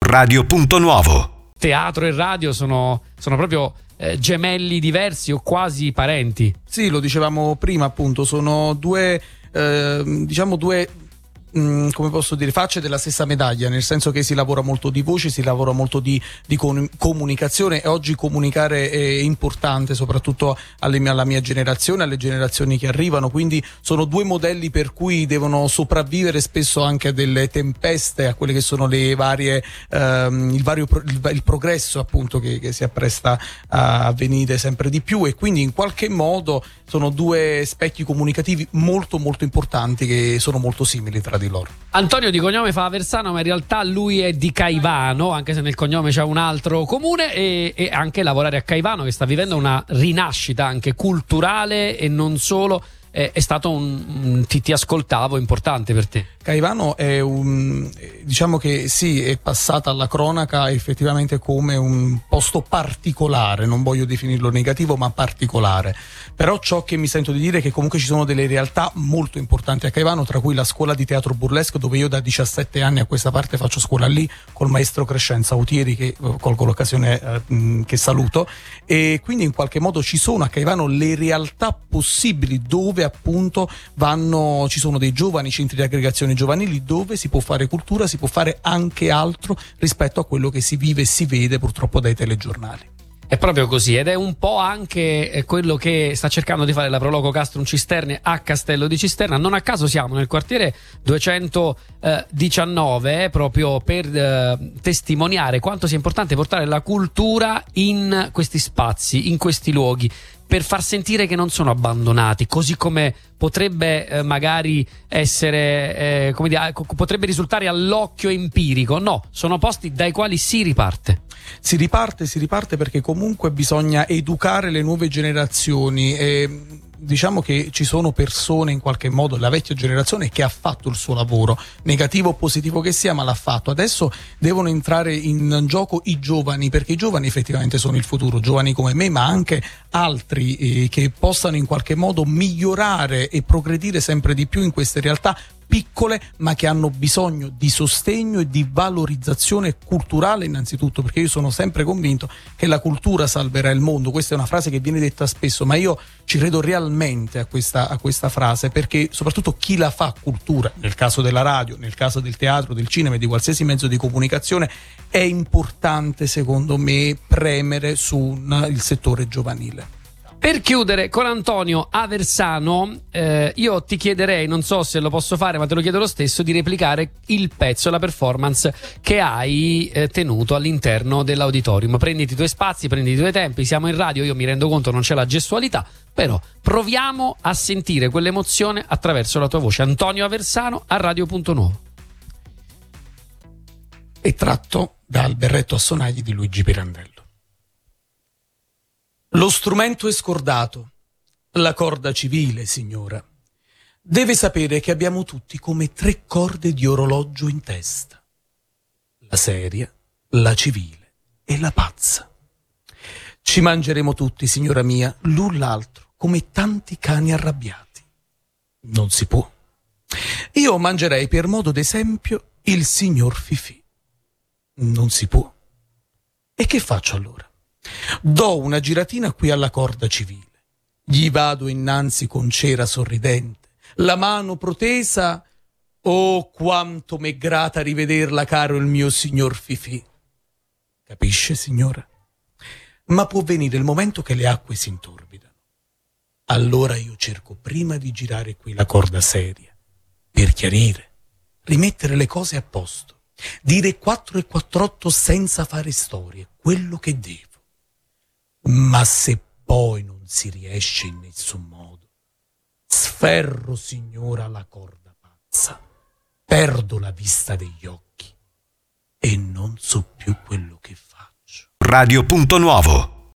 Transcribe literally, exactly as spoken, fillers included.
Radio Punto Nuovo. Teatro e radio sono, sono proprio eh, gemelli diversi o quasi parenti. Sì, lo dicevamo prima, appunto, sono due, eh, diciamo due, mh, come posso dire, facce della stessa medaglia, nel senso che si lavora molto di voce, si lavora molto di, di con- comunicazione, e oggi comunicare è importante, soprattutto alle mie, alla mia generazione, alle generazioni che arrivano, quindi sono due modelli per cui devono sopravvivere spesso anche a delle tempeste, a quelle che sono le varie, ehm, il, vario, il, il progresso appunto che, che si appresta a avvenire sempre di più, e quindi in qualche modo sono due specchi comunicativi molto molto importanti che sono molto simili tra di loro. Antonio di cognome fa Aversano, ma in realtà lui è di Caivano, anche se nel cognome c'è un altro comune, e, e anche lavorare a Caivano, che sta vivendo una rinascita anche culturale e non solo. È, è stato un, un ti, ti ascoltavo importante per te. Caivano è un, diciamo che sì, è passata alla cronaca effettivamente come un posto particolare, non voglio definirlo negativo ma particolare, però ciò che mi sento di dire è che comunque ci sono delle realtà molto importanti a Caivano, tra cui la scuola di teatro burlesque, dove io da diciassette anni a questa parte faccio scuola lì col maestro Crescenza Autieri, che colgo l'occasione eh, che saluto, e quindi in qualche modo ci sono a Caivano le realtà possibili dove appunto vanno, ci sono dei giovani centri di aggregazione giovanili dove si può fare cultura, si può fare anche altro rispetto a quello che si vive e si vede purtroppo dai telegiornali. È proprio così, ed è un po' anche quello che sta cercando di fare la Proloco Castrum Cisterne a Castello di Cisterna. Non a caso siamo nel quartiere duecentodiciannove proprio per eh, testimoniare quanto sia importante portare la cultura in questi spazi, in questi luoghi, per far sentire che non sono abbandonati, così come potrebbe eh, magari essere, eh, come dire, potrebbe risultare all'occhio empirico. No, sono posti dai quali si riparte. Si riparte, si riparte perché comunque bisogna educare le nuove generazioni, e diciamo che ci sono persone in qualche modo, la vecchia generazione, che ha fatto il suo lavoro, negativo o positivo che sia, ma l'ha fatto. Adesso devono entrare in gioco i giovani, perché i giovani effettivamente sono il futuro, giovani come me ma anche altri eh, che possano in qualche modo migliorare e progredire sempre di più in queste realtà piccole, ma che hanno bisogno di sostegno e di valorizzazione culturale innanzitutto, perché io sono sempre convinto che la cultura salverà il mondo. Questa è una frase che viene detta spesso, ma io ci credo realmente a questa, a questa frase, perché soprattutto chi la fa cultura, nel caso della radio, nel caso del teatro, del cinema e di qualsiasi mezzo di comunicazione, è importante secondo me premere sul settore giovanile. Per chiudere con Antonio Aversano, eh, io ti chiederei, non so se lo posso fare ma te lo chiedo lo stesso, di replicare il pezzo, la performance che hai eh, tenuto all'interno dell'auditorium. Prenditi i tuoi spazi, prenditi i tuoi tempi, siamo in radio, io mi rendo conto non c'è la gestualità, però proviamo a sentire quell'emozione attraverso la tua voce. Antonio Aversano a Radio Punto Nuovo. È tratto dal berretto a sonagli di Luigi Pirandello. Lo strumento è scordato, la corda civile, signora. Deve sapere che abbiamo tutti come tre corde di orologio in testa. La seria, la civile e la pazza. Ci mangeremo tutti, signora mia, l'un l'altro, come tanti cani arrabbiati. Non si può. Io mangerei per modo d'esempio il signor Fifì. Non si può. E che faccio allora? Do una giratina qui alla corda civile, gli vado innanzi con cera sorridente, la mano protesa. Oh, quanto m'è grata rivederla, caro il mio signor Fifì. Capisce, signora? Ma può venire il momento che le acque si intorbidano. Allora io cerco prima di girare qui la corda seria, per chiarire, rimettere le cose a posto, dire quattro e quattr'otto senza fare storie, quello che devo. Ma se poi non si riesce in nessun modo, sferro, signora, la corda pazza, perdo la vista degli occhi e non so più quello che faccio. Radio Punto Nuovo.